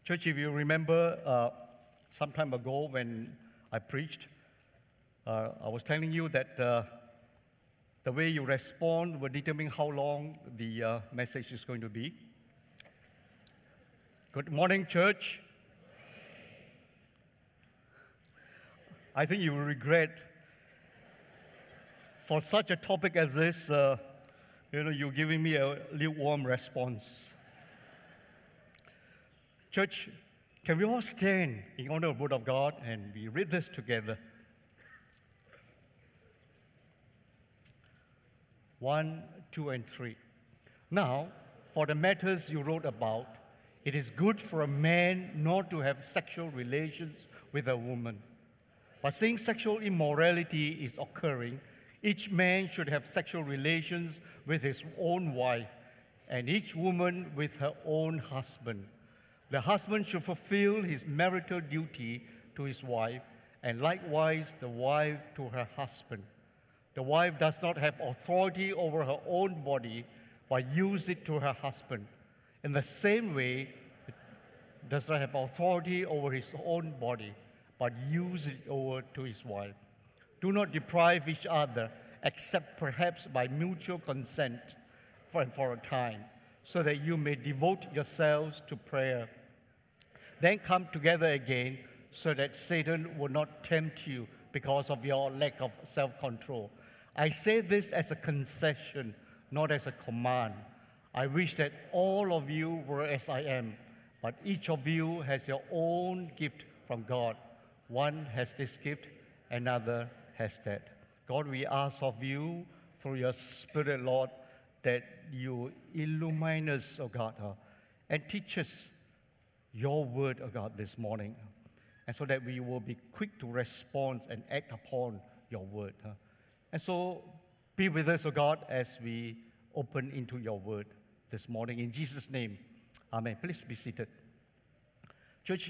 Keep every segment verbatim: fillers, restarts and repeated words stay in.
Church, if you remember uh, some time ago when I preached, uh, I was telling you that uh, the way you respond will determine how long the uh, message is going to be. Good morning, church. I think you will regret for such a topic as this, uh, you know, you're giving me a lukewarm response. Church, can we all stand in honor of the Word of God and we read this together? One, two, and three. Now, for the matters you wrote about, it is good for a man not to have sexual relations with a woman. But since sexual immorality is occurring, each man should have sexual relations with his own wife, and each woman with her own husband. The husband should fulfill his marital duty to his wife, and likewise the wife to her husband. The wife does not have authority over her own body, but use it to her husband. In the same way, it does not have authority over his own body, but use it over to his wife. Do not deprive each other, except perhaps by mutual consent for, for a time, so that you may devote yourselves to prayer. Then come together again, so that Satan will not tempt you because of your lack of self-control. I say this as a concession, not as a command. I wish that all of you were as I am, but each of you has your own gift from God. One has this gift, another has that. God, we ask of you through your Spirit, Lord, that you illumine us, oh God, uh, and teach us your word, oh God, this morning, and so that we will be quick to respond and act upon your word. Uh. And so be with us, oh God, as we open into your word this morning. In Jesus' name, amen. Please be seated. Church,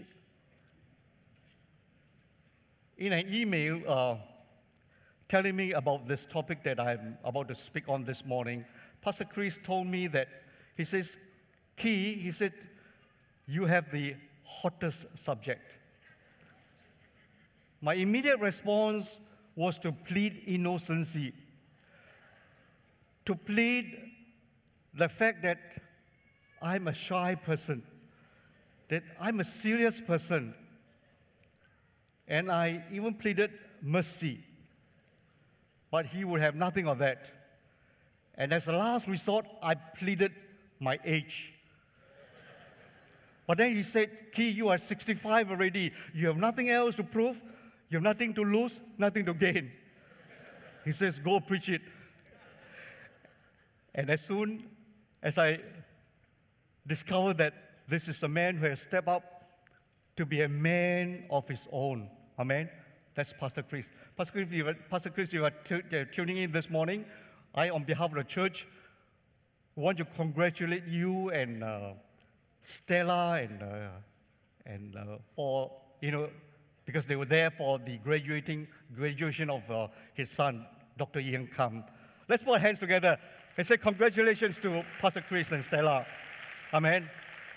in an email uh, telling me about this topic that I'm about to speak on this morning, Pastor Chris told me that, he says, Key, he said, you have the hottest subject. My immediate response was to plead innocency, to plead the fact that I'm a shy person, that I'm a serious person, and I even pleaded mercy. But he would have nothing of that. And as a last resort, I pleaded my age. But then he said, Key, you are sixty-five already. You have nothing else to prove. You have nothing to lose, nothing to gain. He says, go preach it. And as soon as I discovered that this is a man who has stepped up to be a man of his own. Amen. That's Pastor Chris. Pastor Chris, you are, Pastor Chris, you are t- uh, tuning in this morning. I, on behalf of the church, want to congratulate you and uh, Stella and uh, and uh, for you know because they were there for the graduating graduation of uh, his son, Doctor Ian Kam. Let's put our hands together and say congratulations to Pastor Chris and Stella. Amen.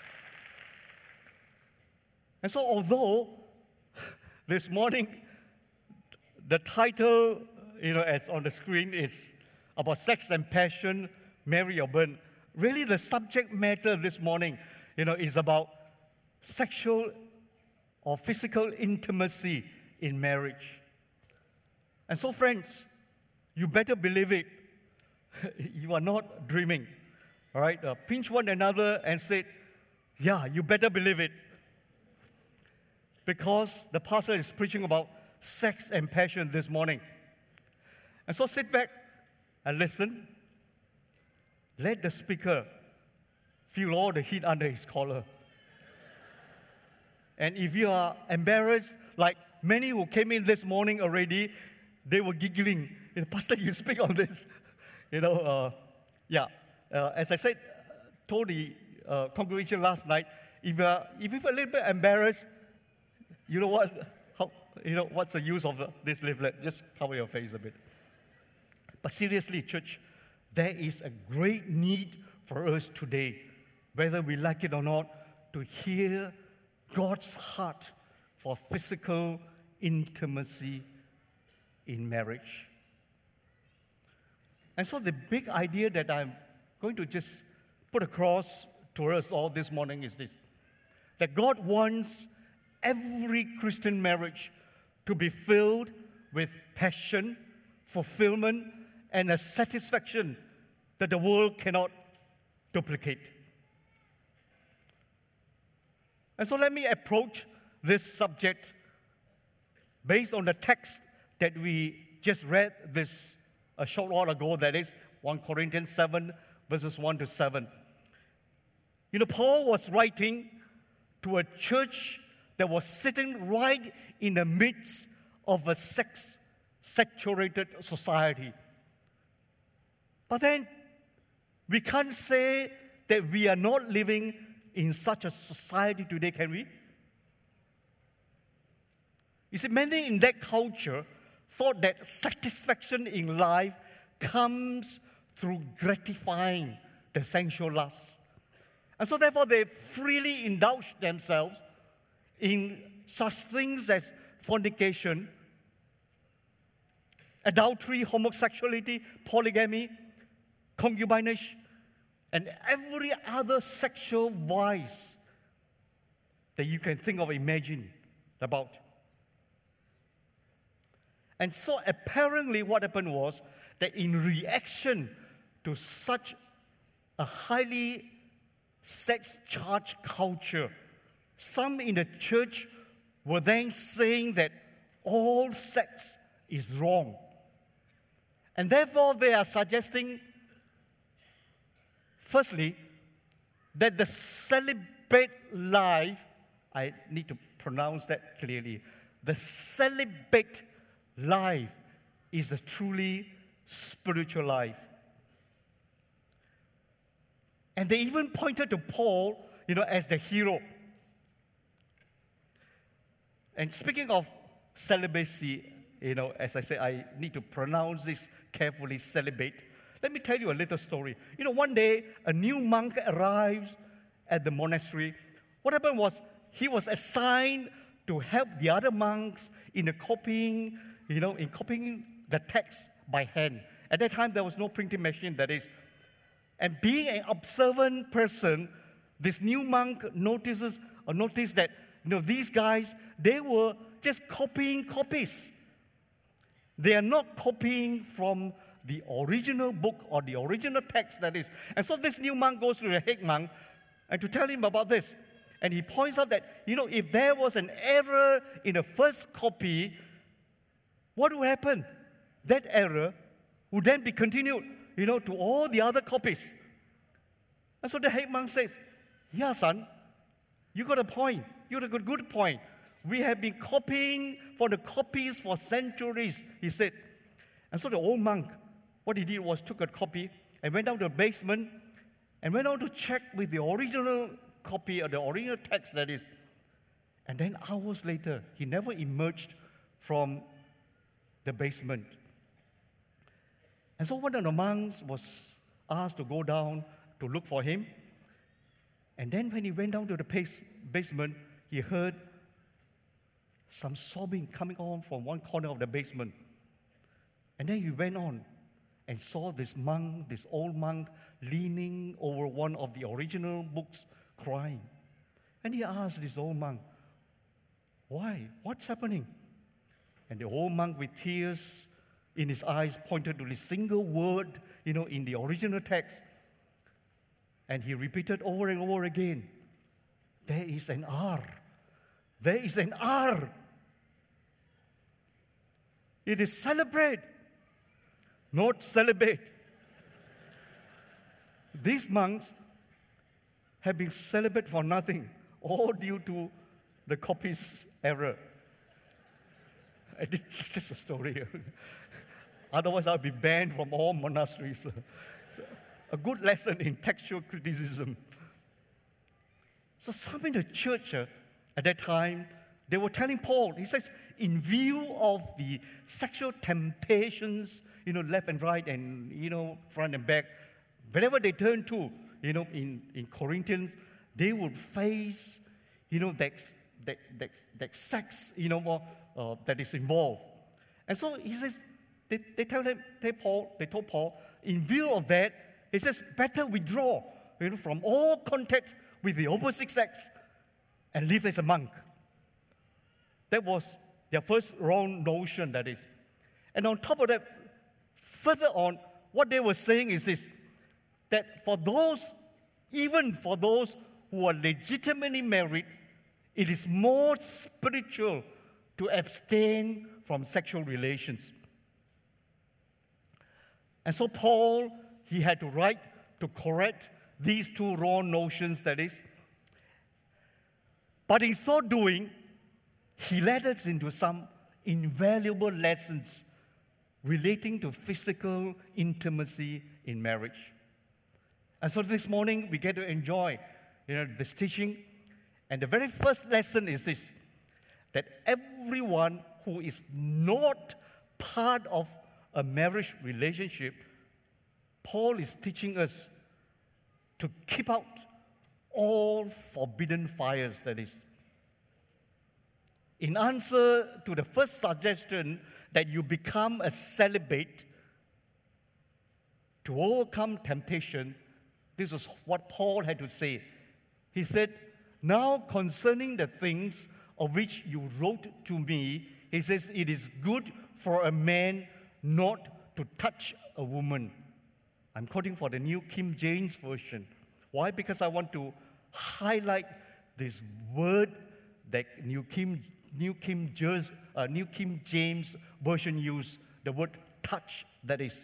And so, although this morning the title, you know, as on the screen is about sex and passion, marry or burn. Really, the subject matter this morning, you know, is about sexual or physical intimacy in marriage. And so, friends, you better believe it. You are not dreaming, all right? Uh, pinch one another and say, yeah, you better believe it. Because the pastor is preaching about sex and passion this morning. And so sit back and listen. Let the speaker feel all the heat under his collar. And if you are embarrassed, like many who came in this morning already, they were giggling. You know, Pastor, you speak on this. You know, uh, yeah. Uh, as I said, told the uh, congregation last night, if you're, if you're a little bit embarrassed, you know what? How, you know, what's the use of the, this leaflet? Just cover your face a bit. But seriously, church, there is a great need for us today, whether we like it or not, to hear God's heart for physical intimacy in marriage. And so the big idea that I'm going to just put across to us all this morning is this, that God wants every Christian marriage to be filled with passion, fulfillment, and a satisfaction that the world cannot duplicate. And so let me approach this subject based on the text that we just read this a short while ago, that is First Corinthians seven, verses one to seven. You know, Paul was writing to a church that was sitting right in the midst of a sex-saturated society. But then, we can't say that we are not living in such a society today, can we? You see, many in that culture thought that satisfaction in life comes through gratifying the sensual lust. And so therefore they freely indulge themselves in such things as fornication, adultery, homosexuality, polygamy, concubinage, and every other sexual vice that you can think of, imagine about. And so apparently what happened was that in reaction to such a highly sex-charged culture, some in the church were then saying that all sex is wrong. And therefore they are suggesting, firstly, that the celibate life, I need to pronounce that clearly, the celibate life is a truly spiritual life. And they even pointed to Paul, you know, as the hero. And speaking of celibacy, you know, as I said, I need to pronounce this carefully, celibate. Let me tell you a little story. You know, one day, a new monk arrived at the monastery. What happened was, he was assigned to help the other monks in the copying, you know, in copying the text by hand. At that time, there was no printing machine, that is. And being an observant person, this new monk notices or noticed that, you know, these guys, they were just copying copies. They are not copying from the original book or the original text, that is. And so this new monk goes to the head monk and to tell him about this. And he points out that, you know, if there was an error in the first copy, what would happen? That error would then be continued, you know, to all the other copies. And so the head monk says, yeah, son, you got a point. You got a good, good point. We have been copying for the copies for centuries, he said. And so the old monk, what he did was took a copy and went down to the basement and went on to check with the original copy or the original text, that is. And then hours later, he never emerged from the basement. And so one of the monks was asked to go down to look for him. And then when he went down to the base, basement, he heard some sobbing coming on from one corner of the basement. And then he went on and saw this monk, this old monk, leaning over one of the original books, crying. And he asked this old monk, why? What's happening? And the old monk, with tears in his eyes, pointed to the single word, you know, in the original text. And he repeated over and over again, there is an R. There is an R. It is celebrate, not celebrate. These monks have been celibate for nothing, all due to the copy's error. It's just a story. Otherwise, I'll be banned from all monasteries. So, a good lesson in textual criticism. So some in the church uh, at that time, they were telling Paul, he says, in view of the sexual temptations, you know, left and right and, you know, front and back, wherever they turn to, you know, in, in Corinthians, they would face, you know, that, that, that, that sex, you know, more, uh, that is involved. And so he says, they, they tell him, they, Paul, they told Paul, in view of that, he says, better withdraw, you know, from all contact with the opposite sex and live as a monk. That was their first wrong notion, that is. And on top of that, further on, what they were saying is this, that for those, even for those who are legitimately married, it is more spiritual to abstain from sexual relations. And so Paul, he had to write to correct these two wrong notions, that is. But in so doing, he led us into some invaluable lessons relating to physical intimacy in marriage. And so this morning, we get to enjoy, you know, this teaching. And the very first lesson is this, that everyone who is not part of a marriage relationship, Paul is teaching us to keep out all forbidden fires, that is. In answer to the first suggestion that you become a celibate to overcome temptation, this is what Paul had to say. He said, now concerning the things of which you wrote to me, he says, it is good for a man not to touch a woman. I'm quoting for the New King James Version. Why? Because I want to highlight this word that New King, New King, uh, New King James Version used, the word touch, that is.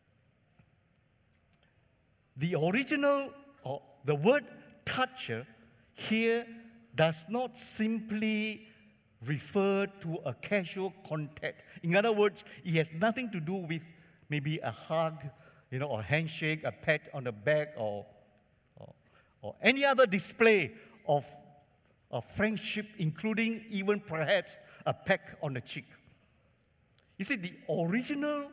The original, or the word touch here does not simply refer to a casual contact. In other words, it has nothing to do with maybe a hug, you know, or a handshake, a pat on the back, or, or, or any other display of, of friendship, including even perhaps a peck on the cheek. You see, the original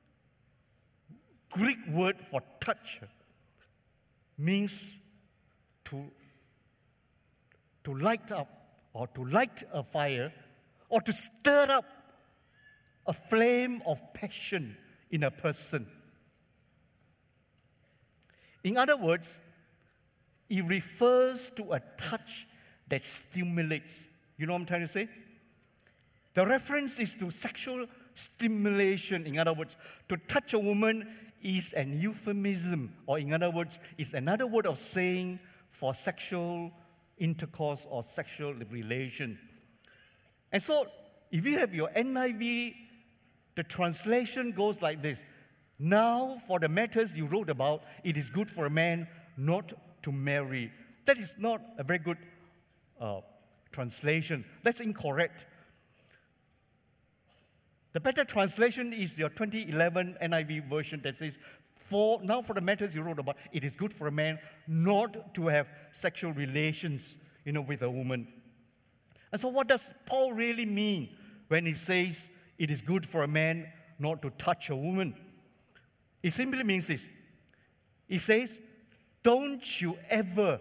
Greek word for touch means to, to light up, or to light a fire, or to stir up a flame of passion in a person. In other words, it refers to a touch that stimulates. You know what I'm trying to say? The reference is to sexual stimulation. In other words, to touch a woman is an euphemism, or in other words, is another word of saying for sexual intercourse or sexual relation. And so, if you have your N I V, the translation goes like this. Now, for the matters you wrote about, it is good for a man not to marry. That is not a very good uh, translation. That's incorrect. The better translation is your twenty eleven N I V version that says, for, now for the matters you wrote about, it is good for a man not to have sexual relations, you know, with a woman. And so what does Paul really mean when he says it is good for a man not to touch a woman? It simply means this. He says, don't you ever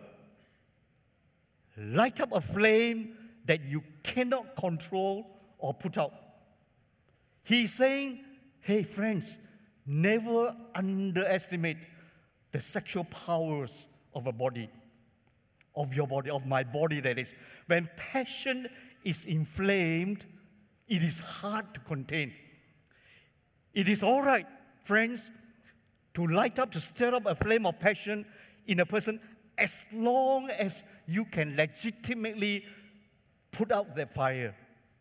light up a flame that you cannot control or put out. He's saying, hey friends, never underestimate the sexual powers of a body, of your body, of my body, that is. When passion is inflamed, it is hard to contain. It is all right, friends, to light up, to stir up a flame of passion in a person as long as you can legitimately put out that fire.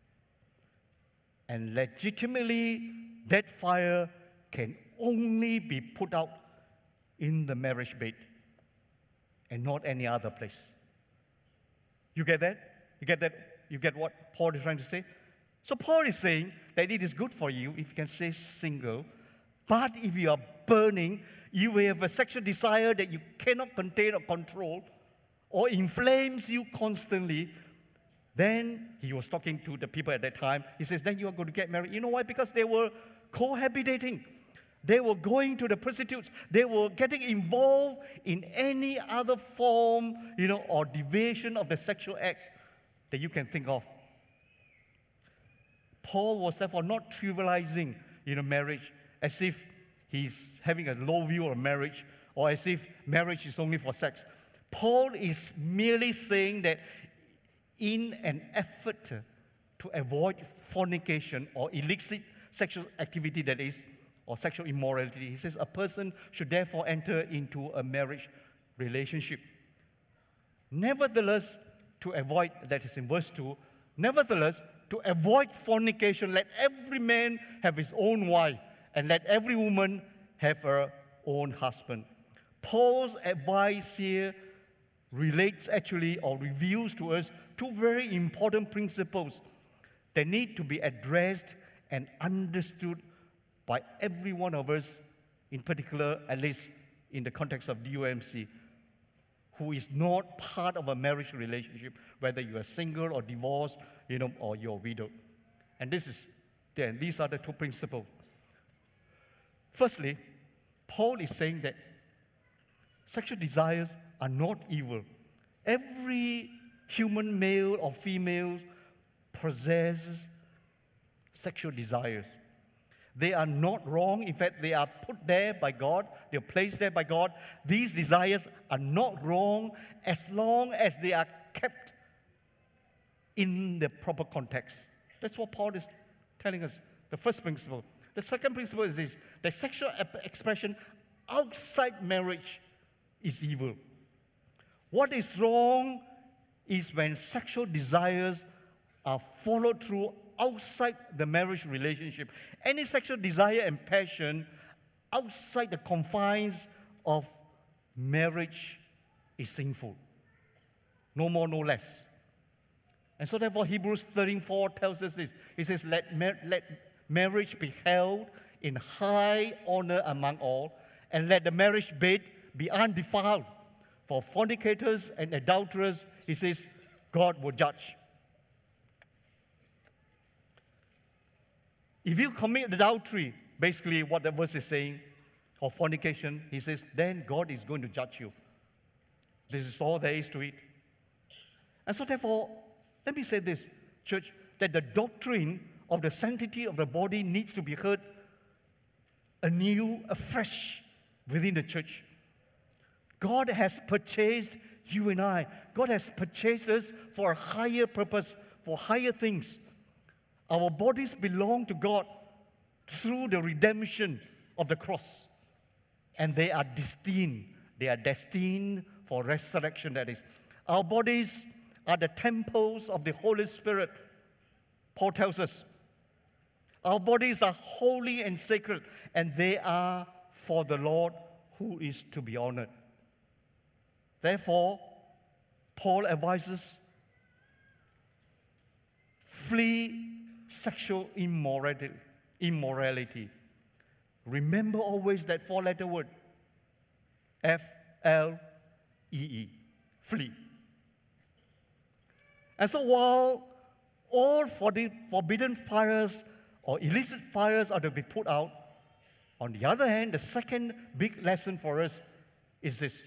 And legitimately, that fire can only be put out in the marriage bed and not any other place. You get that? You get that? You get what Paul is trying to say? So Paul is saying that it is good for you if you can stay single, but if you are burning, you will have a sexual desire that you cannot contain or control, or inflames you constantly. Then he was talking to the people at that time. He says, then you are going to get married. You know why? Because they were cohabitating. They were going to the prostitutes. They were getting involved in any other form, you know, or deviation of the sexual acts that you can think of. Paul was therefore not trivializing, you know, marriage as if he's having a low view of marriage or as if marriage is only for sex. Paul is merely saying that in an effort to avoid fornication or illicit sexual activity, that is, or sexual immorality, he says a person should therefore enter into a marriage relationship. Nevertheless, to avoid, that is in verse two, nevertheless, to avoid fornication, let every man have his own wife, and let every woman have her own husband. Paul's advice here relates actually or reveals to us two very important principles that need to be addressed and understood by every one of us, in particular, at least in the context of D O M C, who is not part of a marriage relationship, whether you are single or divorced, you know, or you're widowed. And this is, then these are the two principles. Firstly, Paul is saying that sexual desires are not evil. Every human male or female possesses sexual desires. They are not wrong. In fact, they are put there by God. They are placed there by God. These desires are not wrong as long as they are kept in the proper context. That's what Paul is telling us, the first principle. The second principle is this, that sexual expression outside marriage is evil. What is wrong is when sexual desires are followed through outside the marriage relationship. Any sexual desire and passion outside the confines of marriage is sinful. No more, no less. And so therefore Hebrews thirteen four tells us this. It says, let, mar- let marriage be held in high honor among all, and let the marriage bed be undefiled. For fornicators and adulterers, he says, God will judge. If you commit adultery, basically what the verse is saying, or fornication, he says, then God is going to judge you. This is all there is to it. And so therefore, let me say this, church, that the doctrine of the sanctity of the body needs to be heard anew, afresh within the church. God has purchased you and I. God has purchased us for a higher purpose, for higher things. Our bodies belong to God through the redemption of the cross. And they are destined, they are destined for resurrection, that is. Our bodies are the temples of the Holy Spirit, Paul tells us. Our bodies are holy and sacred, and they are for the Lord who is to be honored. Therefore, Paul advises, flee sexual immorality. immorality. Remember always that four-letter word, F L E E, flee. And so while all forbidden fires or illicit fires are to be put out, on the other hand, the second big lesson for us is this,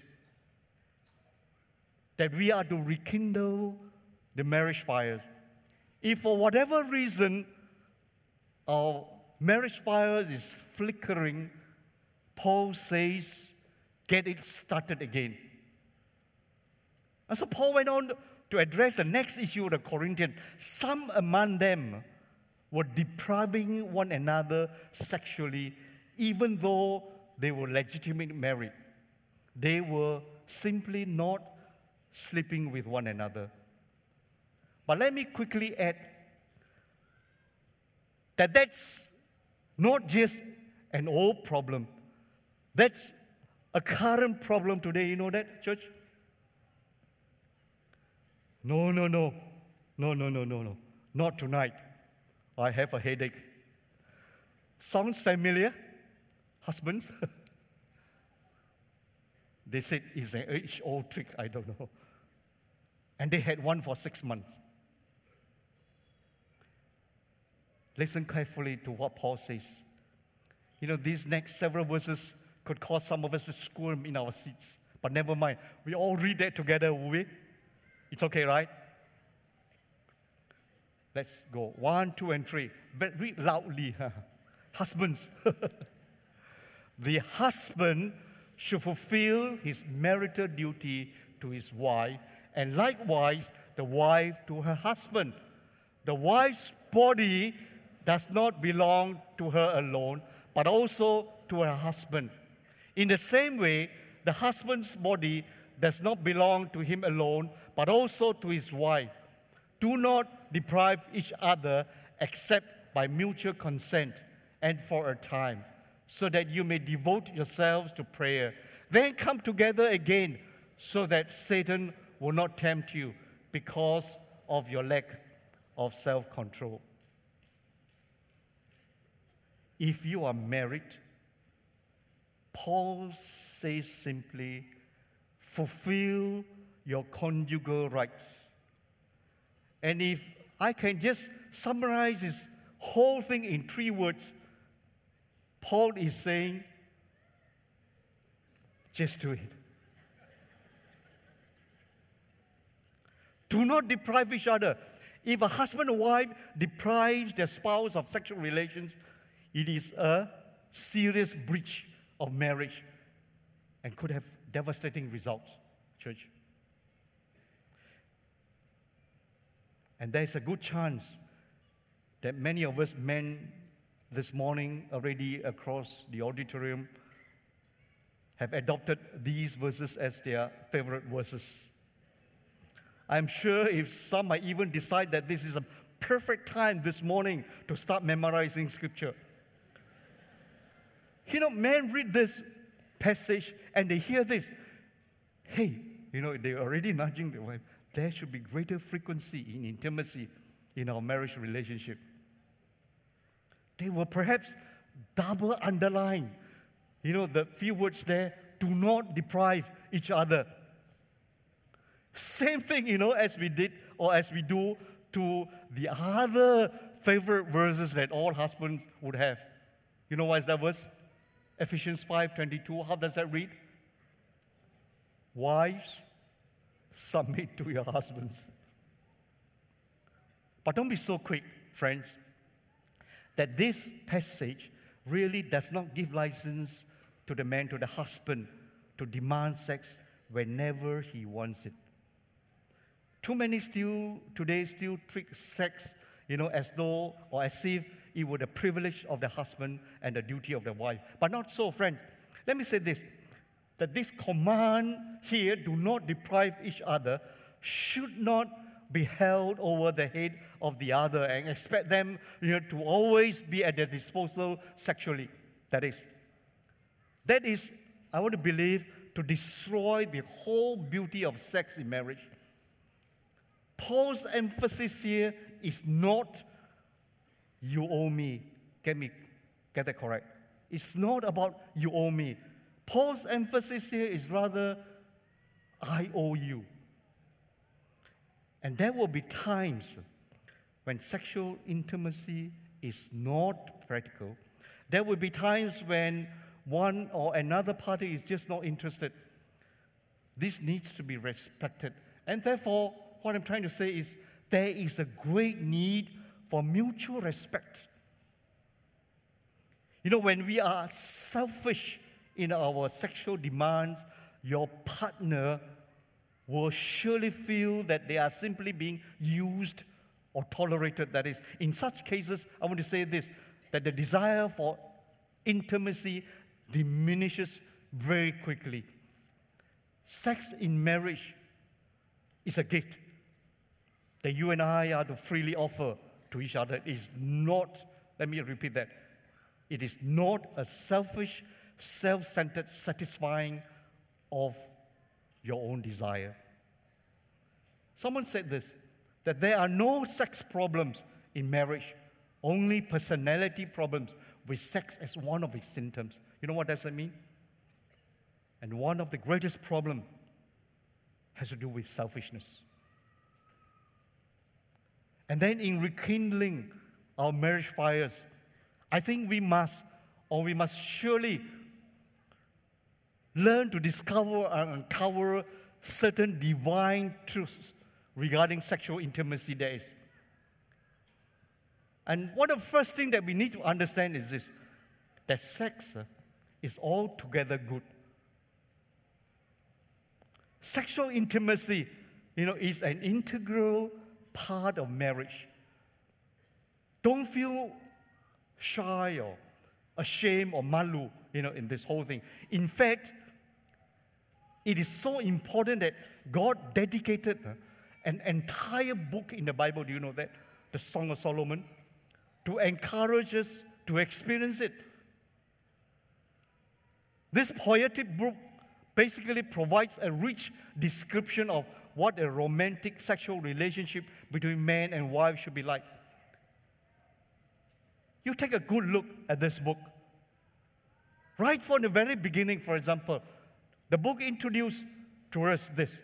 that we are to rekindle the marriage fire. If for whatever reason our marriage fire is flickering, Paul says, get it started again. And so Paul went on to address the next issue of the Corinthians. Some among them were depriving one another sexually, even though they were legitimately married. They were simply not sleeping with one another. But let me quickly add that that's not just an old problem. That's a current problem today. You know that, church? No, no, no. No, no, no, no, no. Not tonight. I have a headache. Sounds familiar? Husbands? They said it's an age-old trick. I don't know. And they had one for six months. Listen carefully to what Paul says. You know, these next several verses could cause some of us to squirm in our seats. But never mind. We all read that together, will we? It's okay, right? Let's go. One, two, and three. But read loudly. Husbands. The husband should fulfill his marital duty to his wife, and likewise the wife to her husband. The wife's body does not belong to her alone, but also to her husband. In the same way, the husband's body does not belong to him alone, but also to his wife. Do not deprive each other except by mutual consent and for a time, so that you may devote yourselves to prayer. Then come together again, so that Satan will not tempt you because of your lack of self-control. If you are married, Paul says simply, fulfill your conjugal rights. And if I can just summarize this whole thing in three words, Paul is saying, just do it. Do not deprive each other. If a husband or wife deprives their spouse of sexual relations, it is a serious breach of marriage and could have devastating results, church. And there's a good chance that many of us men this morning already across the auditorium have adopted these verses as their favorite verses. I'm sure if some might even decide that this is a perfect time this morning to start memorizing scripture. You know, men read this passage and they hear this. Hey, you know, they're already nudging their wife. There should be greater frequency in intimacy in our marriage relationship. They will perhaps double underline, you know, the few words there, do not deprive each other. Same thing, you know, as we did or as we do to the other favorite verses that all husbands would have. You know what is that verse? Ephesians five twenty-two. How does that read? Wives, submit to your husbands. But don't be so quick, friends, that this passage really does not give license to the man, to the husband, to demand sex whenever he wants it. Too many still today still treat sex, you know, as though or as if it were the privilege of the husband and the duty of the wife. But not so, friends. Let me say this, that this command here, do not deprive each other, should not be held over the head of the other and expect them, you know, to always be at their disposal sexually. That is, that is, I want to believe, to destroy the whole beauty of sex in marriage. Paul's emphasis here is not, you owe me. Get me, get that correct. It's not about you owe me. Paul's emphasis here is rather, I owe you. And there will be times when sexual intimacy is not practical. There will be times when one or another party is just not interested. This needs to be respected. And therefore, what I'm trying to say is there is a great need for mutual respect. You know, when we are selfish in our sexual demands, your partner will surely feel that they are simply being used or tolerated. That is, in such cases, I want to say this, that the desire for intimacy diminishes very quickly. Sex in marriage is a gift that you and I are to freely offer to each other. It is not, let me repeat that, it is not a selfish, self-centered satisfying of your own desire. Someone said this, that there are no sex problems in marriage, only personality problems with sex as one of its symptoms. You know what does that mean? And one of the greatest problems has to do with selfishness. And then in rekindling our marriage fires, I think we must, or we must surely learn to discover and uncover certain divine truths regarding sexual intimacy. There is. And one of the first things that we need to understand is this, that sex uh, is altogether good. Sexual intimacy, you know, is an integral part of marriage. Don't feel shy or ashamed or malu, you know, in this whole thing. In fact, it is so important that God dedicated uh, an entire book in the Bible, do you know that? The Song of Solomon, to encourage us to experience it. This poetic book basically provides a rich description of what a romantic sexual relationship between man and wife should be like. You take a good look at this book. Right from the very beginning, for example, the book introduced to us this.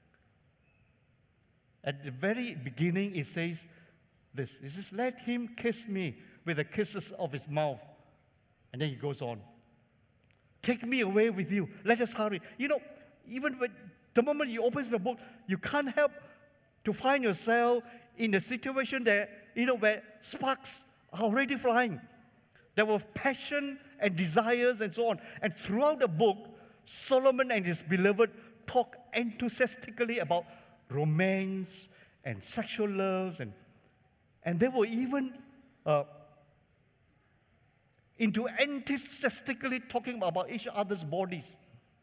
At the very beginning, it says this. It says, let him kiss me with the kisses of his mouth. And then he goes on. Take me away with you. Let us hurry. You know, even when the moment you open the book, you can't help to find yourself in a situation that, you know, where sparks are already flying. There were passion and desires and so on. And throughout the book, Solomon and his beloved talk enthusiastically about romance and sexual love. And, and they were even uh, into enthusiastically talking about each other's bodies.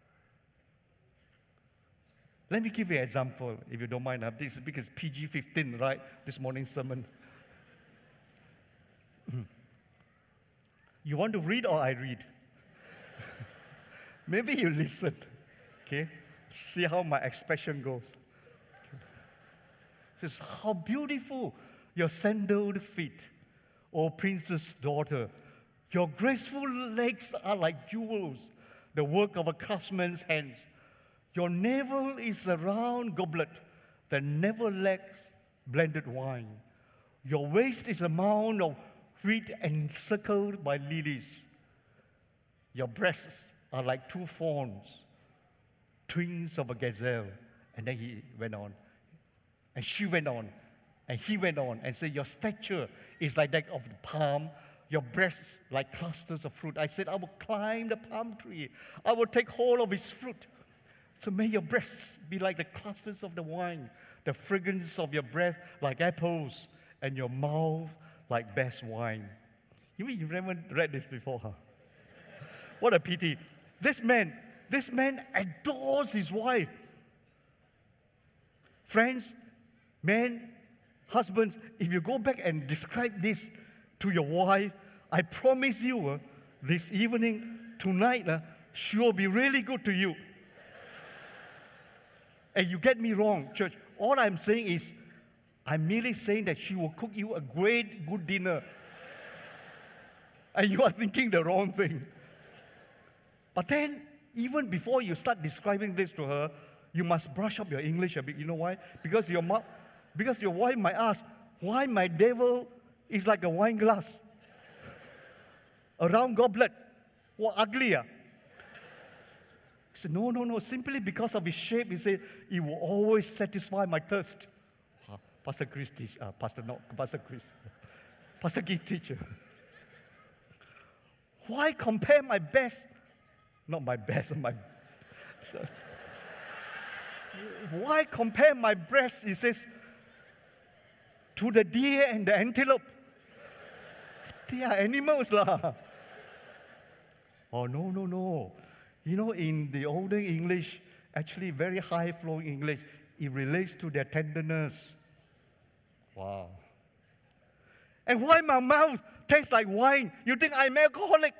Let me give you an example, if you don't mind. This is because P G fifteen, right? This morning's sermon. You want to read or I read? Maybe you listen, okay? See how my expression goes. It says, how beautiful your sandaled feet, O princess daughter. Your graceful legs are like jewels, the work of a craftsman's hands. Your navel is a round goblet that never lacks blended wine. Your waist is a mound of wheat encircled by lilies. Your breasts are like two fawns, twins of a gazelle. And then he went on. And she went on. And he went on and said, your stature is like that of the palm, your breasts like clusters of fruit. I said, I will climb the palm tree. I will take hold of its fruit. So may your breasts be like the clusters of the wine, the fragrance of your breath like apples, and your mouth like best wine. You mean you never read this before, huh? What a pity. This man, this man adores his wife. Friends, men, husbands, if you go back and describe this to your wife, I promise you, uh, this evening, tonight, uh, she will be really good to you. And you get me wrong, church. All I'm saying is, I'm merely saying that she will cook you a great, good dinner. And you are thinking the wrong thing. But then, even before you start describing this to her, you must brush up your English a bit. You know why? Because your, ma- because your wife might ask, why my devil is like a wine glass? A round goblet. What, ugly, ah? He said, no, no, no. Simply because of its shape, he said, it will always satisfy my thirst. Uh, Pastor Chris, teach, uh, Pastor, no, Pastor Chris. Pastor Keith, teacher. Why compare my best, not my best, my, why compare my breast, he says, to the deer and the antelope? They are animals, lah. Oh, no, no, no. You know, in the older English, actually very high-flowing English, it relates to their tenderness. Wow. And why my mouth tastes like wine? You think I'm alcoholic?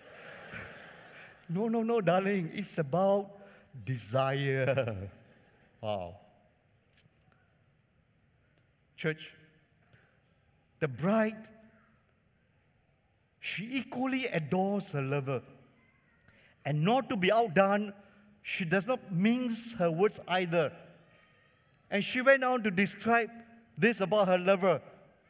No, no, no, darling. It's about desire. Wow. Church, the bride, she equally adores her lover. And not to be outdone, she does not mince her words either. And she went on to describe this about her lover.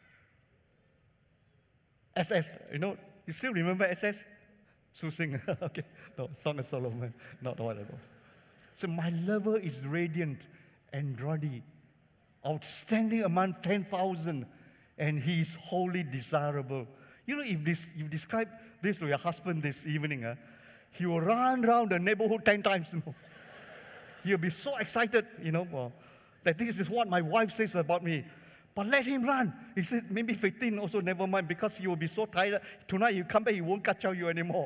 S S, you know, you still remember S S? Su Sing, okay. No, Song of Solomon, not what I know. So my lover is radiant and ruddy, outstanding among ten thousand, and he is wholly desirable. You know, if this, you describe this to your husband this evening, uh, he will run around the neighborhood ten times more. He'll be so excited, you know, well, that this is what my wife says about me. But let him run. He said, maybe fifteen also, never mind, because he will be so tired. Tonight you come back, he won't catch you anymore.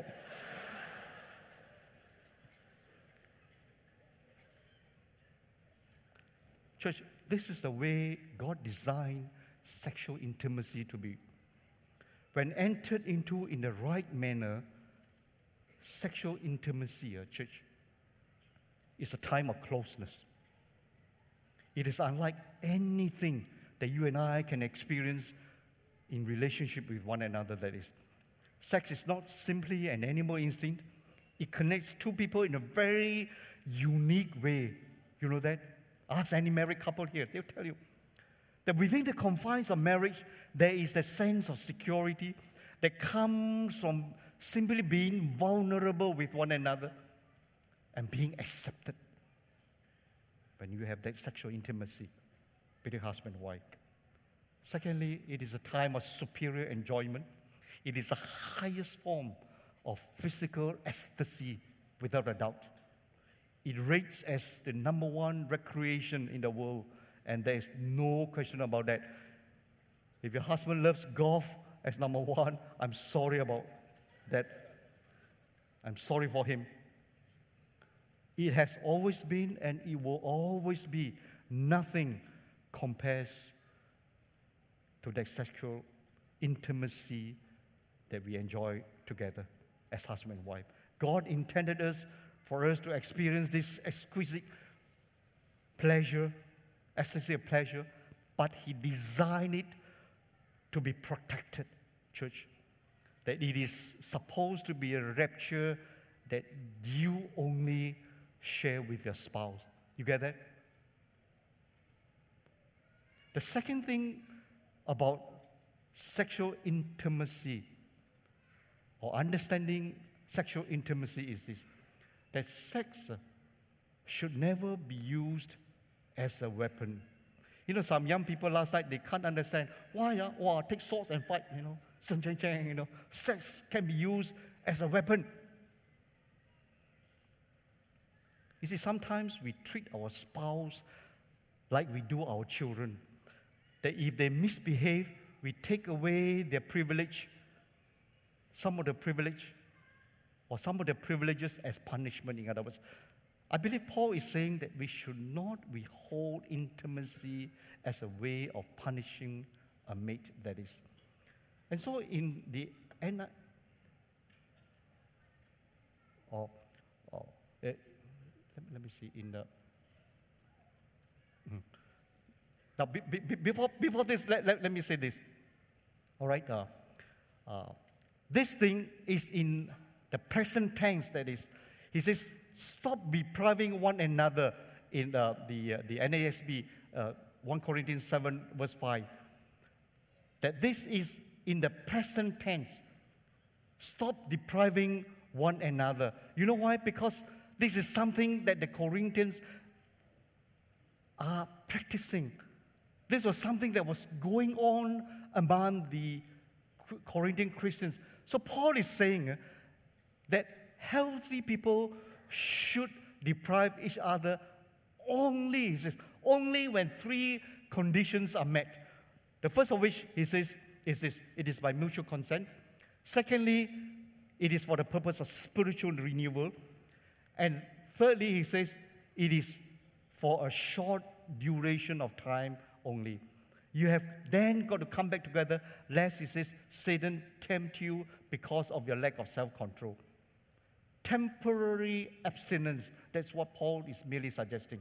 Church, this is the way God designed sexual intimacy to be. When entered into in the right manner, sexual intimacy, uh, church, is a time of closeness. It is unlike anything that you and I can experience in relationship with one another, that is. Sex is not simply an animal instinct. It connects two people in a very unique way. You know that? Ask any married couple here, they'll tell you that within the confines of marriage, there is the sense of security that comes from simply being vulnerable with one another and being accepted when you have that sexual intimacy between husband and wife. Secondly, it is a time of superior enjoyment. It is the highest form of physical ecstasy, without a doubt. It rates as the number one recreation in the world, and there is no question about that. If your husband loves golf as number one, I'm sorry about that. I'm sorry for him. It has always been, and it will always be, nothing compares to that sexual intimacy that we enjoy together as husband and wife. God intended us for us to experience this exquisite pleasure, ecstasy of pleasure, but He designed it to be protected, church. That it is supposed to be a rapture that you only share with your spouse. You get that? The second thing about sexual intimacy or understanding sexual intimacy is this, that sex should never be used as a weapon. You know, some young people last night, they can't understand why, uh, wow, take swords and fight, you know, you know, sex can be used as a weapon. You see, sometimes we treat our spouse like we do our children. That if they misbehave, we take away their privilege, some of the privilege, or some of the privileges as punishment, in other words. I believe Paul is saying that we should not withhold intimacy as a way of punishing a mate, that is. And so in the end, or, or uh, let, let me see, in the, mm. now be, be, before, before this, let, let, let me say this, all right, uh, uh, this thing is in the present tense, that is. He says, stop depriving one another in uh, the, uh, the N A S B, uh, First Corinthians seven, verse five. That this is in the present tense. Stop depriving one another. You know why? Because this is something that the Corinthians are practicing. This was something that was going on among the Corinthian Christians. So Paul is saying that healthy people should deprive each other only, he says, only when three conditions are met. The first of which, he says, is this: it is by mutual consent. Secondly, it is for the purpose of spiritual renewal. And thirdly, he says, it is for a short duration of time only. You have then got to come back together, lest, he says, Satan tempt you because of your lack of self-control. Temporary abstinence, that's what Paul is merely suggesting.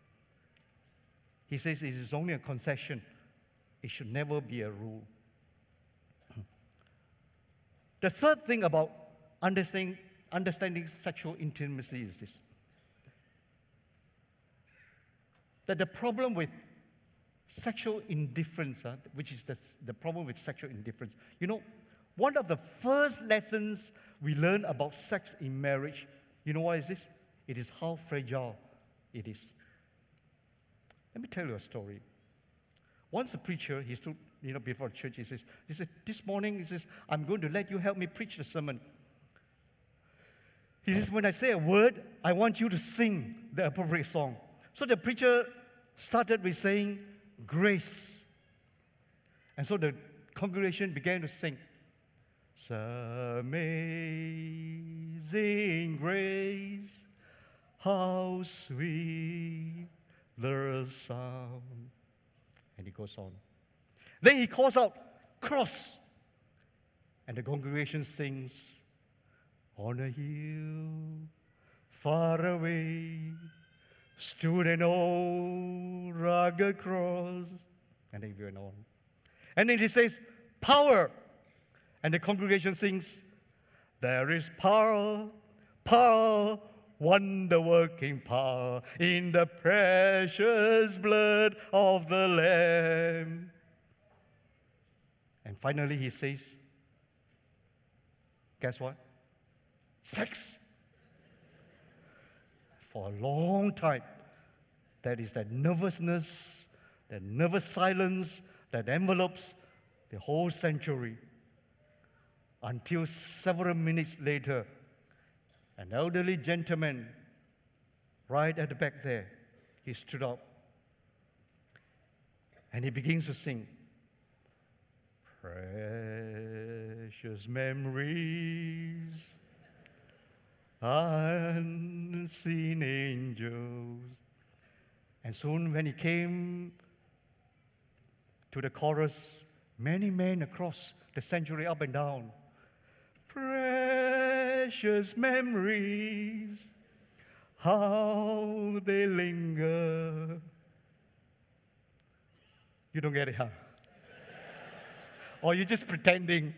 He says it is only a concession. It should never be a rule. The third thing about understanding, understanding sexual intimacy is this: that the problem with sexual indifference, uh, which is the, the problem with sexual indifference, you know, one of the first lessons we learn about sex in marriage, you know what is this? It is how fragile it is. Let me tell you a story. Once a preacher, he stood you know, before church. He says, he said, this morning, he says, I'm going to let you help me preach the sermon. He says, when I say a word, I want you to sing the appropriate song. So the preacher started with saying, grace. And so the congregation began to sing. Amazing grace, how sweet the sound. And he goes on. Then he calls out, cross. And the congregation sings, on a hill far away stood an old rugged cross. And then he went on. And then he says, power. And the congregation sings, there is power, power, wonder-working power in the precious blood of the Lamb. And finally he says, guess what? Sex. For a long time, that is that nervousness, that nervous silence that envelopes the whole sanctuary. Until several minutes later, an elderly gentleman right at the back there, he stood up and he begins to sing. Precious memories, unseen angels. And soon when he came to the chorus, many men across the sanctuary up and down. Precious memories, how they linger. You don't get it, huh? Or you're just pretending.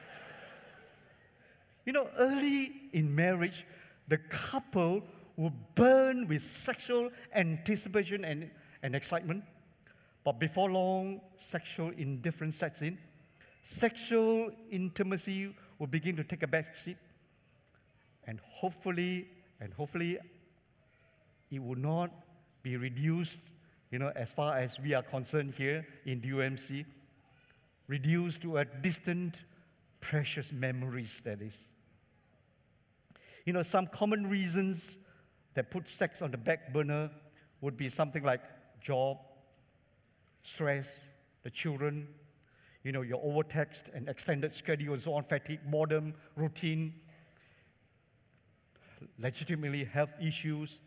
You know, early in marriage, the couple will burn with sexual anticipation and, and excitement. But before long, sexual indifference sets in. Sexual intimacy will begin to take a back seat. And hopefully, and hopefully, it will not be reduced, you know, as far as we are concerned here in D U M C, reduced to a distant, precious memories, that is. You know, some common reasons that put sex on the back burner would be something like job, stress, the children, you know, your overtaxed and extended schedule and so on, fatigue, boredom, routine, legitimately health issues.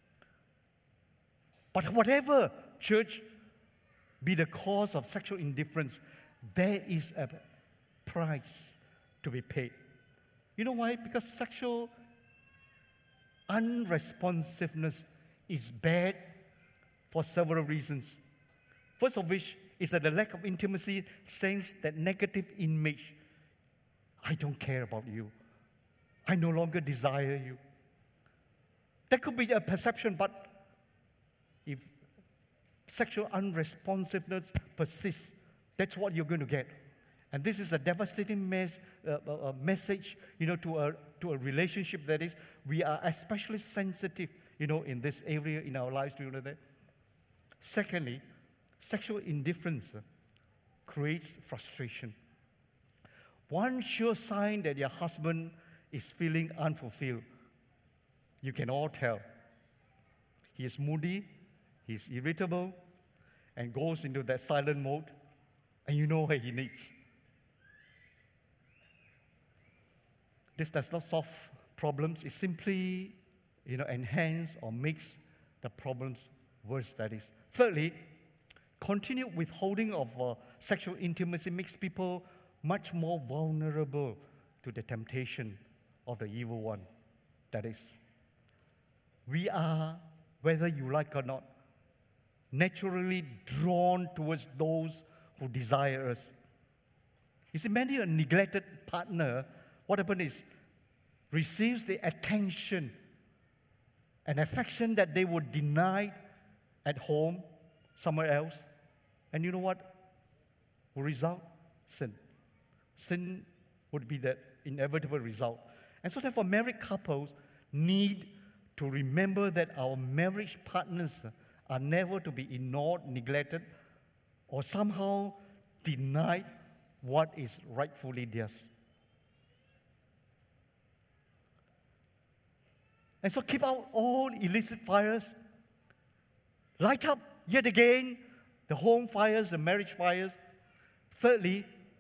But whatever, church, be the cause of sexual indifference, there is a price to be paid. You know why? Because sexual unresponsiveness is bad for several reasons. First of which is that the lack of intimacy sends that negative image. I don't care about you. I no longer desire you. That could be a perception, but if sexual unresponsiveness persists, that's what you're going to get. And this is a devastating mes- uh, uh, message, you know, to a, to a relationship that is, we are especially sensitive, you know, in this area in our lives. Do you know that? Secondly, sexual indifference uh, creates frustration. One sure sign that your husband is feeling unfulfilled, you can all tell. He is moody, he's irritable, and goes into that silent mode, and you know what he needs. This does not solve problems. It simply, you know, enhance or makes the problems worse, that is. Thirdly, continued withholding of uh, sexual intimacy makes people much more vulnerable to the temptation of the evil one. That is, we are, whether you like or not, naturally drawn towards those who desire us. You see, many a neglected partner, what happens is, receives the attention and affection that they would deny at home, somewhere else. And you know what will result? Sin. Sin would be the inevitable result. And so therefore, married couples need to remember that our marriage partners are never to be ignored, neglected, or somehow denied what is rightfully theirs. And so keep out all illicit fires. Light up yet again the home fires, the marriage fires. Thirdly,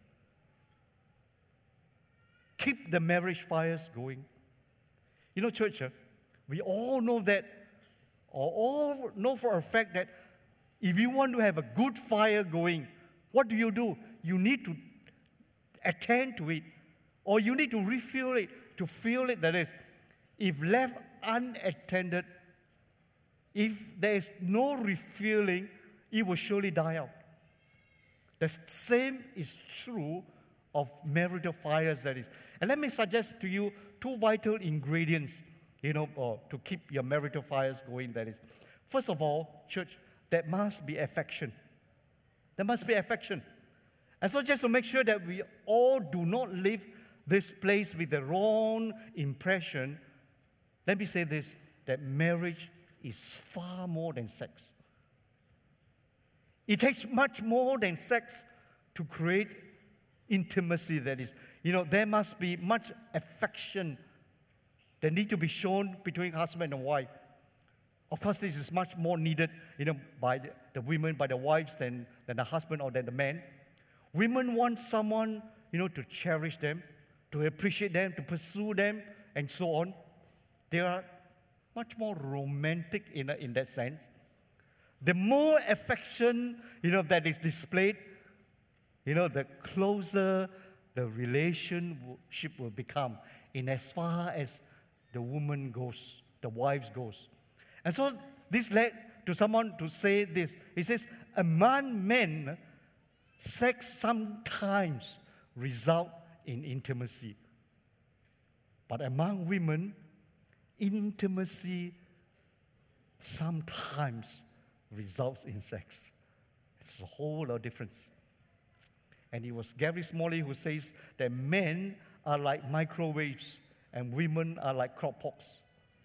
keep the marriage fires going. You know, church, uh, we all know that, or all know for a fact that if you want to have a good fire going, what do you do? You need to attend to it, or you need to refuel it, to fuel it. That is, if left unattended, if there is no refueling, it will surely die out. The same is true of marital fires, that is. And let me suggest to you two vital ingredients, you know, uh, to keep your marital fires going, that is. First of all, church, there must be affection. There must be affection. And so just to make sure that we all do not leave this place with the wrong impression, let me say this, that marriage is far more than sex. It takes much more than sex to create intimacy, that is. You know, there must be much affection that need to be shown between husband and wife. Of course, this is much more needed, you know, by the, the women, by the wives than, than the husband or than the man. Women want someone, you know, to cherish them, to appreciate them, to pursue them, and so on. They are much more romantic in, in that sense. The more affection, you know, that is displayed, you know, the closer the relationship will become in as far as the woman goes, the wives goes. And so this led to someone to say this. He says, among men, sex sometimes results in intimacy. But among women, intimacy sometimes results in sex. It's a whole lot of difference. And it was Gary Smalley who says that men are like microwaves and women are like crop pots.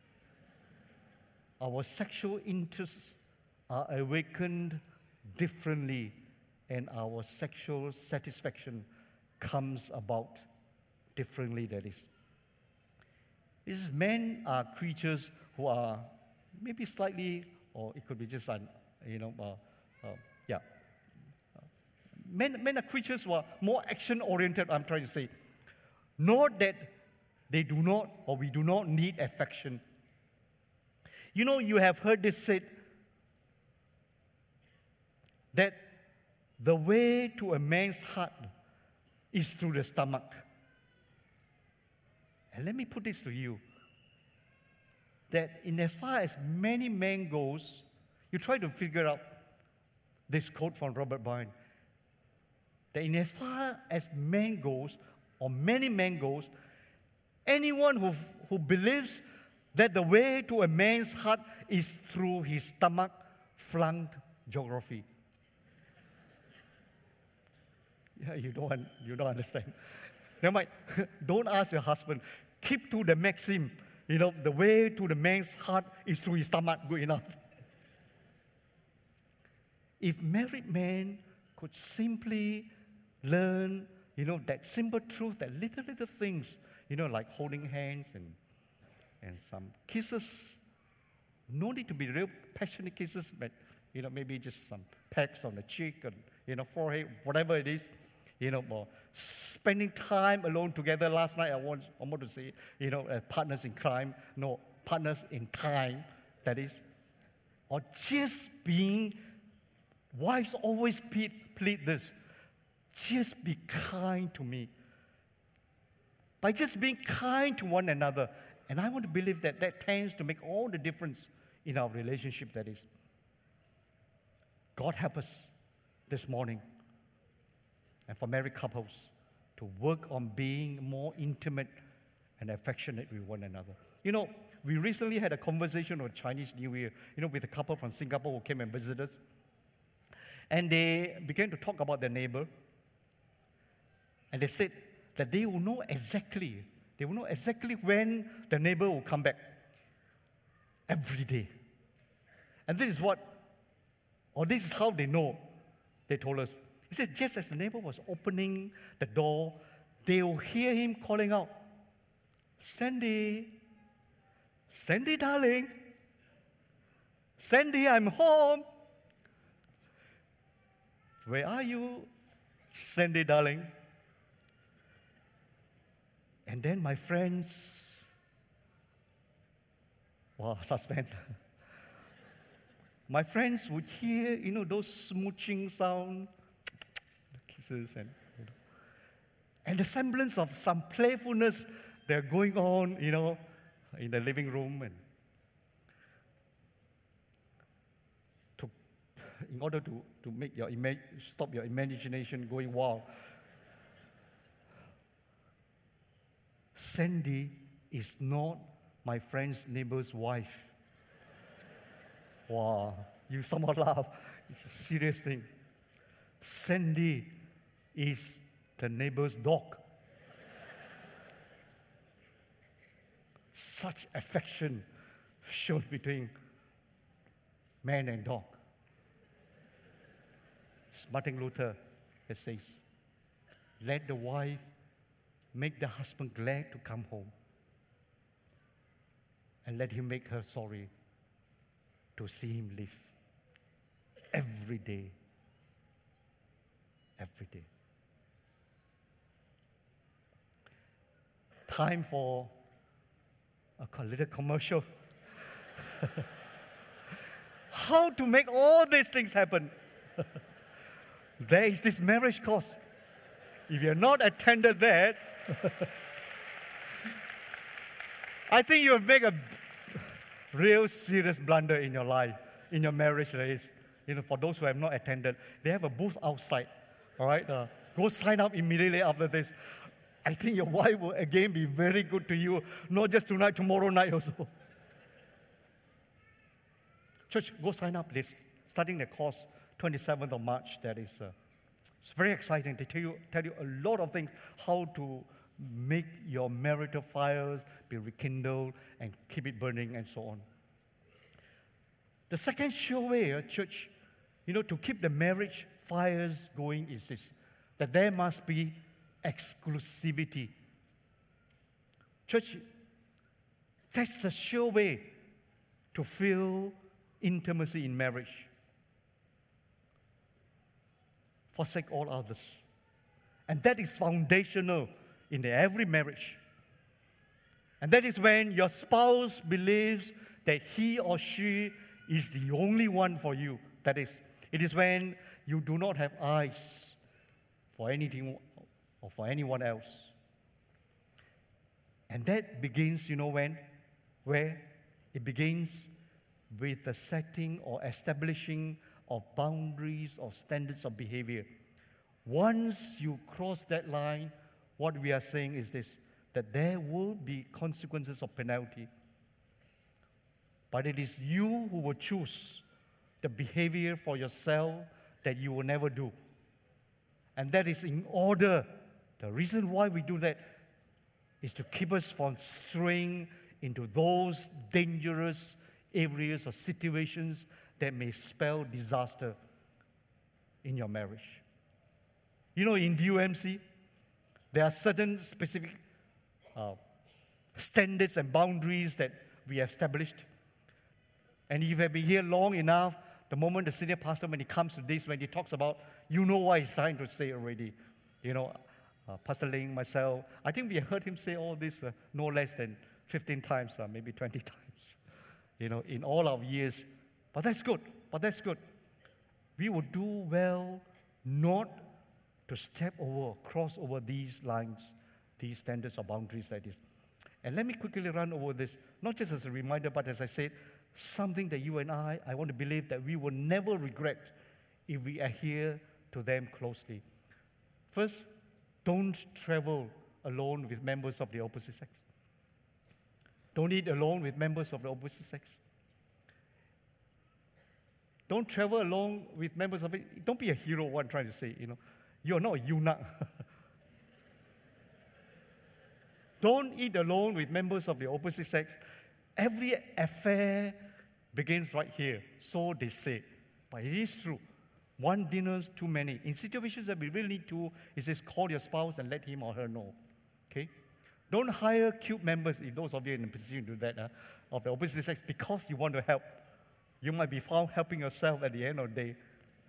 Our sexual interests are awakened differently, and our sexual satisfaction comes about differently, that is. This is, men are creatures who are maybe slightly, or it could be just, an, you know, uh, uh, yeah. Uh, men, men are creatures who are more action-oriented, I'm trying to say. Not that they do not, or we do not need affection. You know, you have heard this said, that the way to a man's heart is through the stomach. And let me put this to you, that in as far as many men goes, you try to figure out this quote from Robert Bryan, that in as far as men goes, or many men goes, anyone who, who believes that the way to a man's heart is through his stomach flunked geography. Yeah, you don't, you don't understand. Never mind. Don't ask your husband. Keep to the maxim. You know, the way to the man's heart is through his stomach. Good enough. If married men could simply learn, you know, that simple truth, that little, little things, you know, like holding hands and, and some kisses. No need to be real passionate kisses, but, you know, maybe just some pecks on the cheek and, you know, forehead, whatever it is. You know, or spending time alone together. Last night I want, I want to say, you know, uh, partners in crime. No, partners in time, that is. Or just being, wives always plead, plead this, just be kind to me. By just being kind to one another. And I want to believe that that tends to make all the difference in our relationship, that is. God help us this morning, and for married couples, to work on being more intimate and affectionate with one another. You know, we recently had a conversation on Chinese New Year, you know, with a couple from Singapore who came and visited us. And they began to talk about their neighbor. And they said that they will know exactly, they will know exactly when the neighbor will come back. Every day. And this is what, or this is how they know, they told us. He said, just as the neighbor was opening the door, they'll hear him calling out, Sandy, Sandy, darling, Sandy, I'm home. Where are you, Sandy, darling? And then my friends, wow, suspense. My friends would hear, you know, those smooching sound, kisses, and, you know, and the semblance of some playfulness they're going on, you know, in the living room. And to, in order to, to make your ima- stop your imagination going wild, Sandy is not my friend's neighbor's wife. Wow, you somewhat laugh. It's a serious thing. Sandy is the neighbor's dog. Such affection shown between man and dog. It's Martin Luther that says, let the wife make the husband glad to come home, and let him make her sorry to see him live every day, every day. Time for a little commercial. How to make all these things happen? There is this marriage course. If you're not attended that, I think you'll make a real serious blunder in your life, in your marriage days. You know, for those who have not attended, they have a booth outside. All right, uh, go sign up immediately after this. I think your wife will again be very good to you, not just tonight, tomorrow night also. Church, go sign up. They're starting the course twenty-seventh of March. That is, uh, it's very exciting. They tell you, tell you a lot of things, how to make your marital fires be rekindled and keep it burning and so on. The second sure way, uh, church, you know, to keep the marriage fires going is this, that there must be exclusivity. Church, that's the sure way to feel intimacy in marriage. Forsake all others. And that is foundational in every marriage. And that is when your spouse believes that he or she is the only one for you. That is, it is when you do not have eyes for anything or for anyone else. And that begins, you know when? Where? It begins with the setting or establishing of boundaries or standards of behavior. Once you cross that line, what we are saying is this, that there will be consequences of penalty. But it is you who will choose the behavior for yourself that you will never do. And that is in order. The reason why we do that is to keep us from straying into those dangerous areas or situations that may spell disaster in your marriage. You know, in D U M C, there are certain specific uh, standards and boundaries that we have established. And if you have been here long enough, the moment the senior pastor, when he comes to this, when he talks about, you know what he's trying to say already. You know, uh, Pastor Ling, myself, I think we heard him say all this uh, no less than fifteen times, uh, maybe twenty times, you know, in all our years. But that's good, but that's good. We would do well not to step over, cross over these lines, these standards or boundaries like this. And let me quickly run over this, not just as a reminder, but as I said, something that you and I, I want to believe that we will never regret if we adhere to them closely. First, don't travel alone with members of the opposite sex. Don't eat alone with members of the opposite sex. Don't travel alone with members of it. Don't be a hero, what I'm trying to say, you know. You're not a eunuch. Don't eat alone with members of the opposite sex. Every affair begins right here. So they say. But it is true. One dinner is too many. In situations that we really need to, it says call your spouse and let him or her know. Okay? Don't hire cute members, if those of you in a position to do that, uh, of the opposite sex, because you want to help. You might be found helping yourself at the end of the day.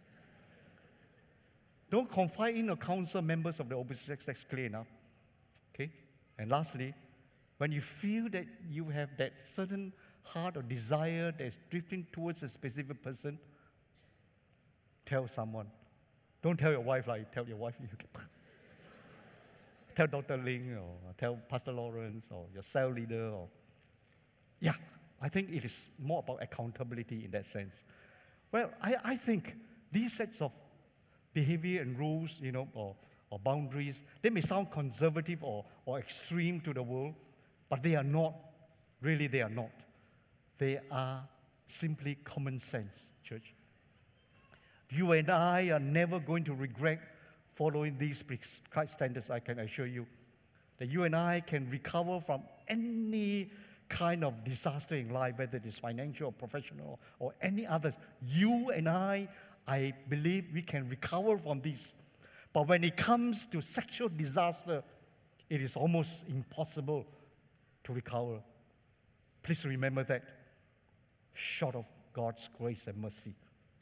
Don't confide in or counsel members of the opposite sex. That's clear enough. Okay? And lastly, when you feel that you have that certain heart or desire that's drifting towards a specific person, tell someone. Don't tell your wife, like tell your wife. You can tell Doctor Ling or tell Pastor Lawrence or your cell leader. Or yeah, I think it is more about accountability in that sense. Well, I, I think these sets of behavior and rules, you know, or, or boundaries, they may sound conservative or, or extreme to the world, but they are not. Really, they are not. They are simply common sense, church. You and I are never going to regret following these prescribed standards, I can assure you. That you and I can recover from any kind of disaster in life, whether it is financial or professional or any other. You and I, I believe we can recover from this. But when it comes to sexual disaster, it is almost impossible to recover. Please remember that, short of God's grace and mercy.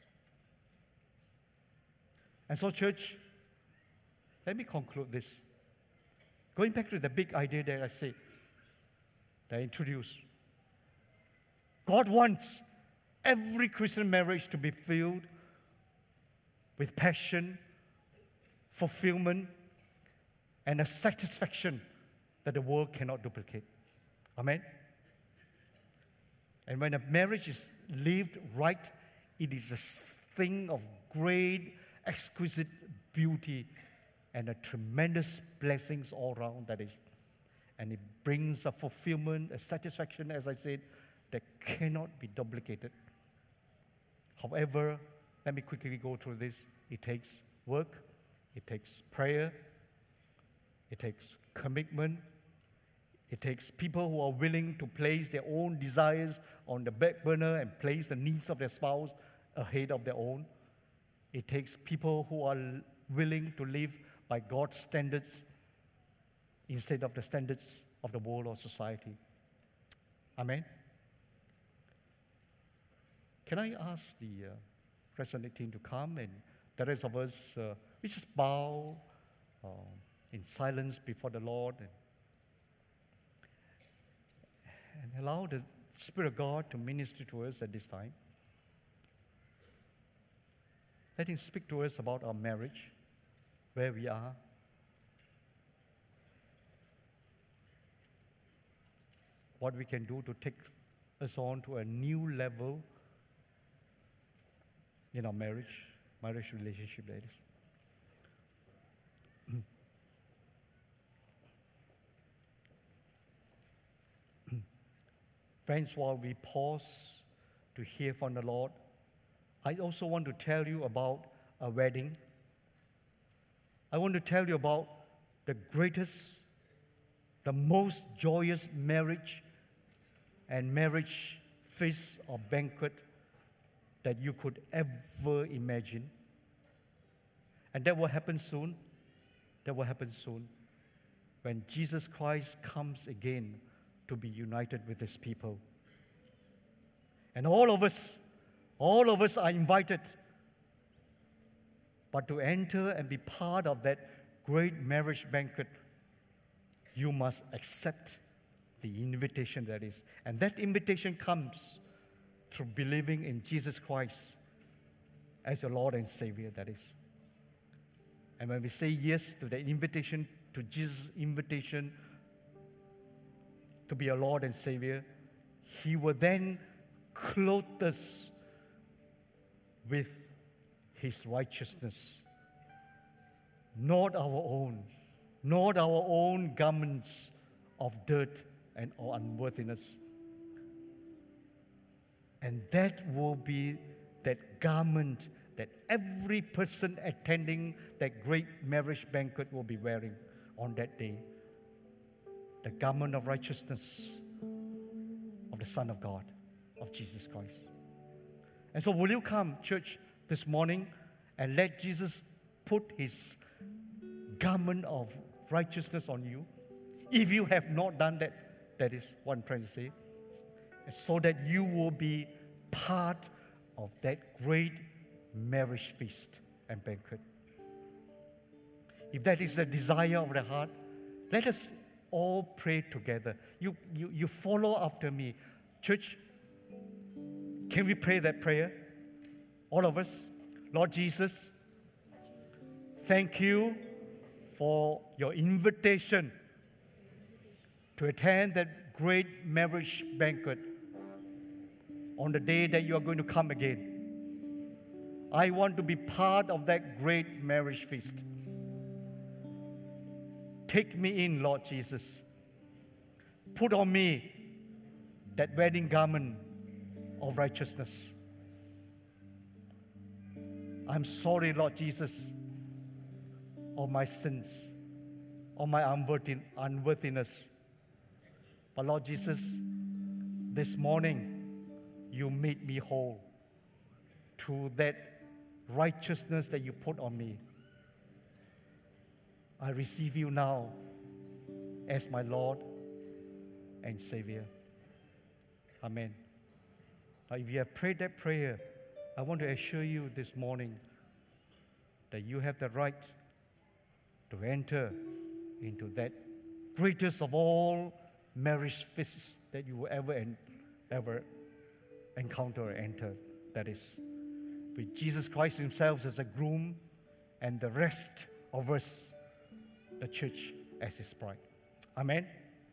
And so, church, let me conclude this. Going back to the big idea that I said, that I introduced. God wants every Christian marriage to be filled with passion, fulfillment, and a satisfaction that the world cannot duplicate. Amen? And when a marriage is lived right, it is a thing of great, exquisite beauty and a tremendous blessings all around, that is. And it brings a fulfillment, a satisfaction, as I said, that cannot be duplicated. However, let me quickly go through this. It takes work, it takes prayer, it takes commitment, it takes people who are willing to place their own desires on the back burner and place the needs of their spouse ahead of their own. It takes people who are willing to live by God's standards instead of the standards of the world or society. Amen? Can I ask the uh, President team to come, and the rest of us, uh, we just bow uh, in silence before the Lord and, and allow the Spirit of God to minister to us at this time. Let Him speak to us about our marriage, where we are. What we can do to take us on to a new level in our marriage, marriage relationship, that is. Friends, while we pause to hear from the Lord, I also want to tell you about a wedding. I want to tell you about the greatest, the most joyous marriage and marriage feast or banquet that you could ever imagine. And that will happen soon. That will happen soon when Jesus Christ comes again to be united with His people. And all of us, all of us are invited. But to enter and be part of that great marriage banquet, you must accept the invitation that is. And that invitation comes through believing in Jesus Christ as your Lord and Savior, that is. And when we say yes to the invitation, to Jesus' invitation to be our Lord and Savior, He will then clothe us with His righteousness, not our own, not our own garments of dirt and or unworthiness. And that will be that garment that every person attending that great marriage banquet will be wearing on that day. The garment of righteousness of the Son of God, of Jesus Christ. And so will you come, church, this morning and let Jesus put his garment of righteousness on you. If you have not done that, that is what I'm trying to say, so that you will be part of that great marriage feast and banquet. If that is the desire of the heart, let us all pray together. You, you, you follow after me. Church, can we pray that prayer? All of us. Lord Jesus, thank you for your invitation to attend that great marriage banquet on the day that you are going to come again. I want to be part of that great marriage feast. Take me in, Lord Jesus. Put on me that wedding garment of righteousness. I'm sorry, Lord Jesus, of my sins, of my unworthiness. But Lord Jesus, this morning, you made me whole through that righteousness that you put on me. I receive you now as my Lord and Savior. Amen. Now, if you have prayed that prayer, I want to assure you this morning that you have the right to enter into that greatest of all marriage feasts that you will ever and ever encounter or enter. That is, with Jesus Christ himself as a groom and the rest of us, the church, as his bride. Amen.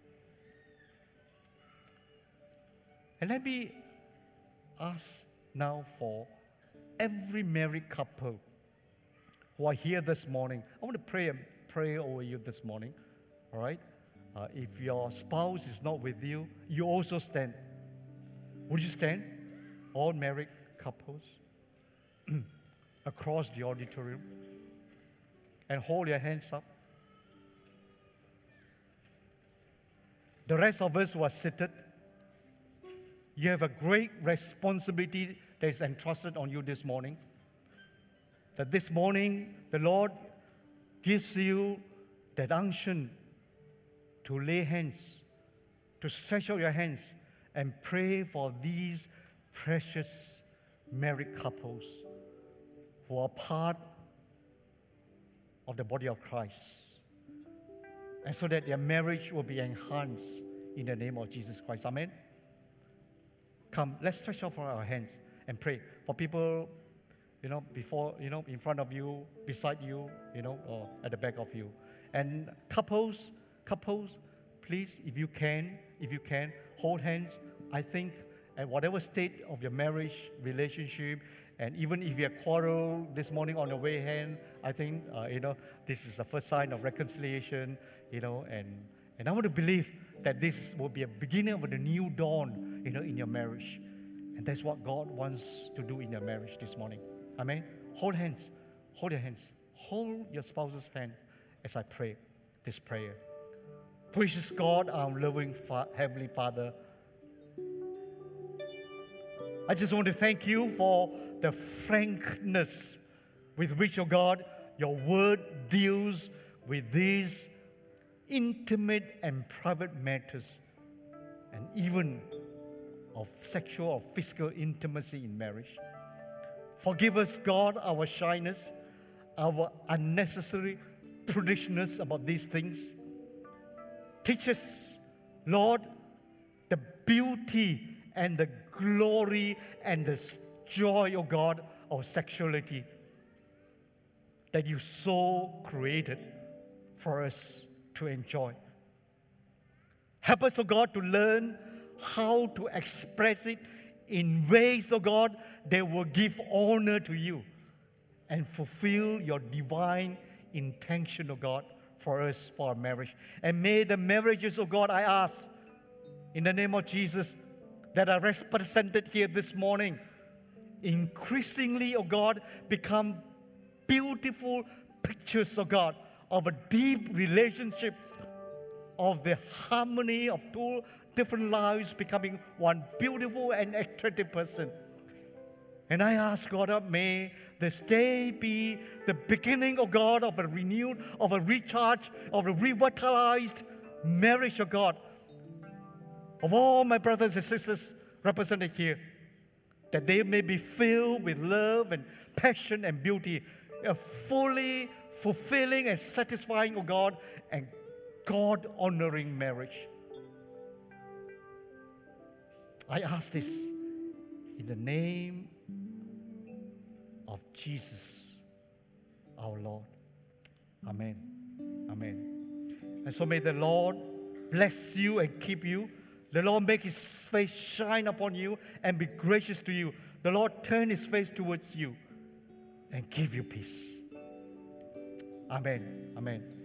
And let me ask now for every married couple who are here this morning. I want to pray a prayer over you this morning. All right? Uh, if your spouse is not with you, you also stand. Would you stand? All married couples across the auditorium, and hold your hands up. The rest of us who are seated, you have a great responsibility that is entrusted on you this morning. That this morning, the Lord gives you that unction to lay hands, to stretch out your hands and pray for these precious married couples who are part of the body of Christ. And so that their marriage will be enhanced in the name of Jesus Christ. Amen. Come, let's stretch out our hands and pray for people, you know, before, you know, in front of you, beside you, you know, or at the back of you. And couples, couples, please, if you can, if you can, hold hands. I think at whatever state of your marriage, relationship, and even if you have quarreled this morning on the way home, I think, uh, you know, this is the first sign of reconciliation, you know, and, and I want to believe that this will be a beginning of a new dawn, you know, in your marriage. And that's what God wants to do in your marriage this morning. Amen. Hold hands. Hold your hands. Hold your spouse's hand as I pray this prayer. Precious God, our loving Fa- Heavenly Father, I just want to thank you for the frankness with which, oh God, your word deals with these intimate and private matters, and even of sexual or physical intimacy in marriage. Forgive us, God, our shyness, our unnecessary prudishness about these things. Teach us, Lord, the beauty and the glory and the joy, oh God, of sexuality that you so created for us to enjoy. Help us, oh God, to learn how to express it in ways, oh God, that will give honor to you and fulfill your divine intention, oh God, for us, for our marriage. And may the marriages, oh God, I ask, in the name of Jesus, that are represented here this morning, increasingly, oh God, become beautiful pictures, oh God, of a deep relationship, of the harmony of two different lives becoming one beautiful and attractive person. And I ask God, uh, may this day be the beginning, oh God, of a renewed, of a recharge, of a revitalized marriage, oh God, of all my brothers and sisters represented here, that they may be filled with love and passion and beauty, a fully fulfilling and satisfying, oh God, and God-honoring marriage. I ask this in the name of Jesus, our Lord. Amen. Amen. And so may the Lord bless you and keep you. The Lord make His face shine upon you and be gracious to you. The Lord turn His face towards you and give you peace. Amen. Amen.